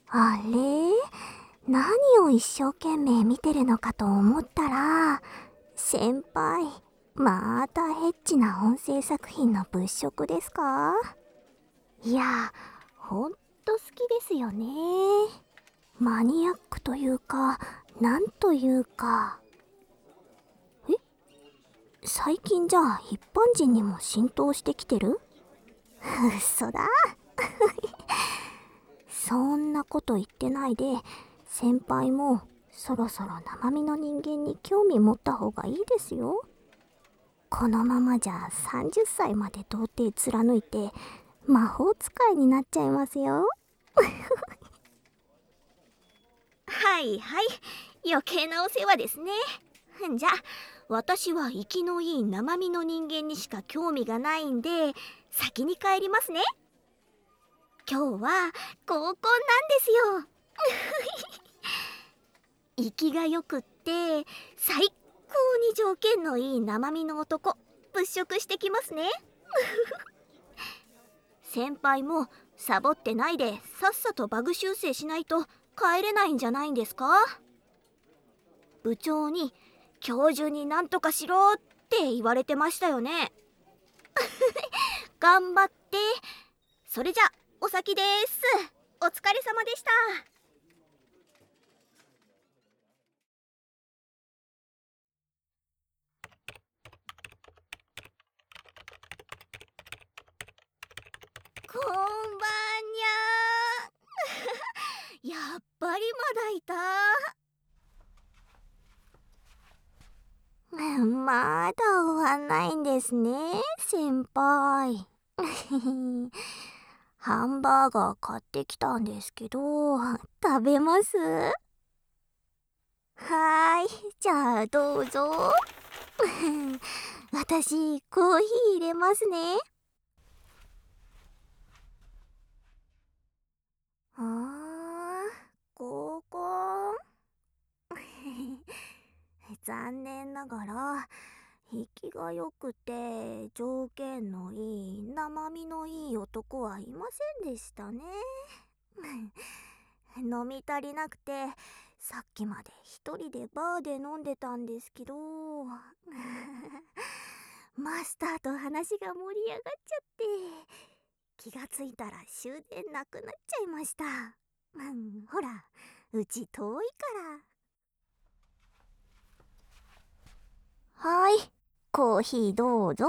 あれ、何を一生懸命見てるのかと思ったら、先輩、またエッチな音声作品の物色ですか？いや、ほんと好きですよね。マニアックというか、なんというか。え、最近じゃあ一般人にも浸透してきてる？嘘だ。そんなこと言ってないで、先輩もそろそろ生身の人間に興味持った方がいいですよ。このままじゃ30歳まで童貞貫いて魔法使いになっちゃいますよ。 はいはい、余計なお世話ですね。じゃあ私は生きのいい生身の人間にしか興味がないんで先に帰りますね。今日は合コンなんですよ。生きがよくって最高に条件のいい生身の男物色してきますね。先輩もサボってないでさっさとバグ修正しないと帰れないんじゃないんですか？部長に今日中になんとかしろって言われてましたよね。頑張って。それじゃお先です。お疲れ様でした。こんばんにゃ。やっぱりまだいた。 まだ終わんないんですね、先輩。ハンバーガー買ってきたんですけど、食べます？はーい、じゃあどうぞ。私、コーヒー入れますね。あー、合コン。残念ながら、生きがよくて条件のいい生身のいい男はいませんでしたね。飲み足りなくてさっきまで一人でバーで飲んでたんですけど、マスターと話が盛り上がっちゃって、気がついたら終電なくなっちゃいました。ほら、うち遠いから。はい、コーヒーどうぞ。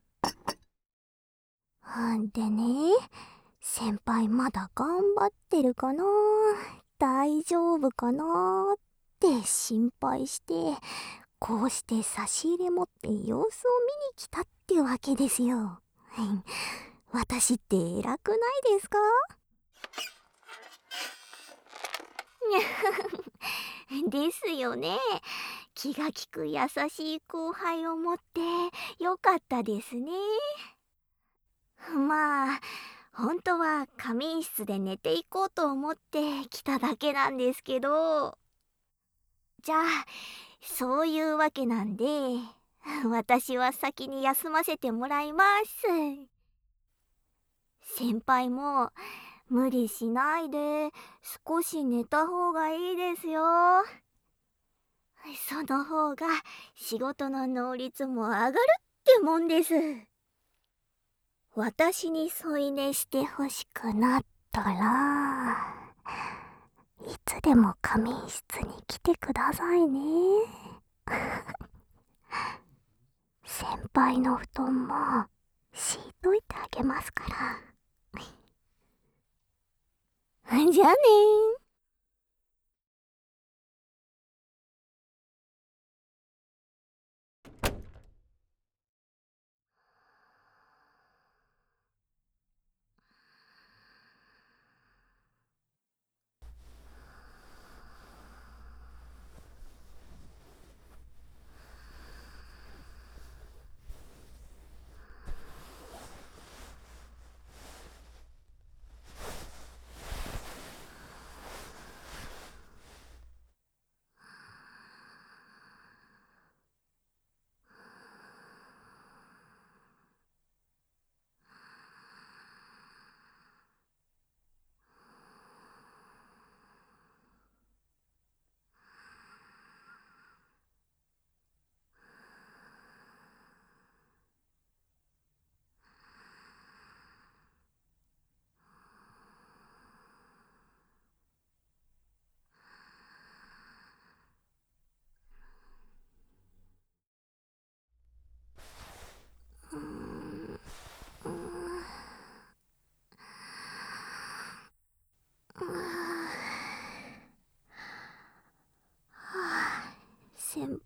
でね、先輩まだ頑張ってるかな、大丈夫かなって心配して、こうして差し入れ持って様子を見に来たってわけですよ。私って偉くないですか？ですよね。気が利く優しい後輩を持ってよかったですね。まあ本当は仮眠室で寝ていこうと思って来ただけなんですけど、じゃあそういうわけなんで私は先に休ませてもらいます。先輩も無理しないで少し寝た方がいいですよ。その方が仕事の能率も上がるってもんです。私に添い寝してほしくなったら、いつでも仮眠室に来てくださいね。先輩の布団も敷いといてあげますから。じゃあねー。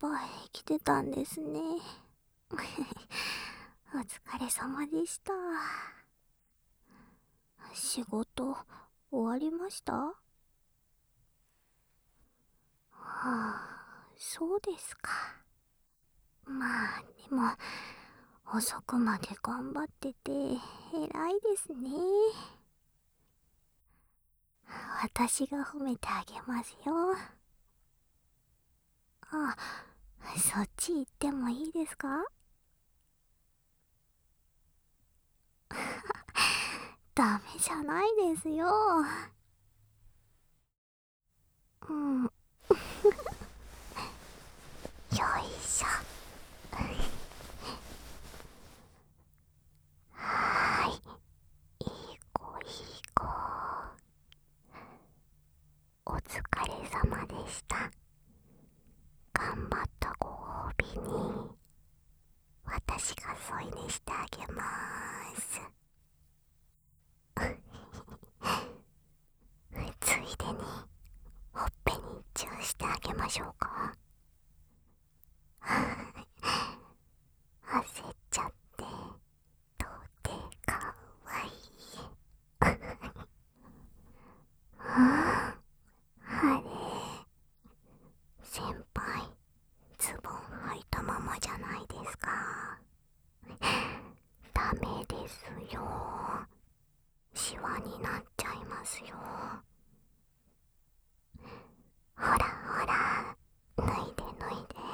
輩生きてたんですね。お疲れ様でした。仕事終わりました？はあ、そうですか。まあでも遅くまで頑張ってて偉いですね。私が褒めてあげますよ。あ、そっち行ってもいいですか？ダメじゃないですよ。うん。よいしょ。はーい。いい子いい子。お疲れ様でした。頑張ったご褒美に私が添い寝してあげまーす。ついでにほっぺにチューしてあげましょうか。焦っちゃってとてかわいい。あれ、先輩ズボン履いたままじゃないですか。ダメですよ。シワになっちゃいますよ。ほらほら、脱いで脱いで。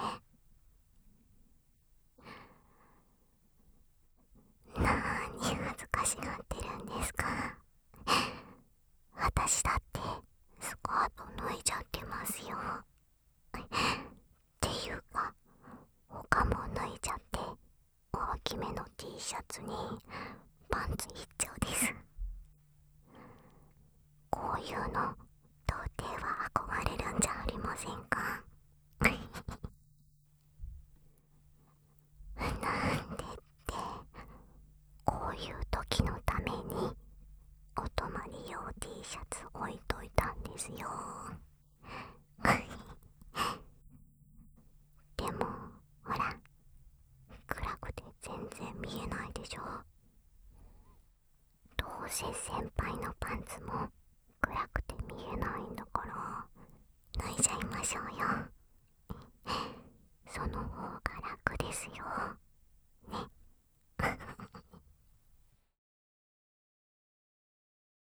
なーに恥ずかしがってるんですか。私だってスカート脱いじゃってますよ。っていうか他も脱いじゃって大きめの T シャツにパンツ一丁です。こういうの童貞は憧れるんじゃありませんか。なんでって、こういう時のためにお泊まり用 T シャツ置いといたんですよ。でもほら、暗くて全然見えないでしょ。どうせ先輩のパンツも暗くて見えないんだから脱いじゃいましょうよ。その方が楽ですよね。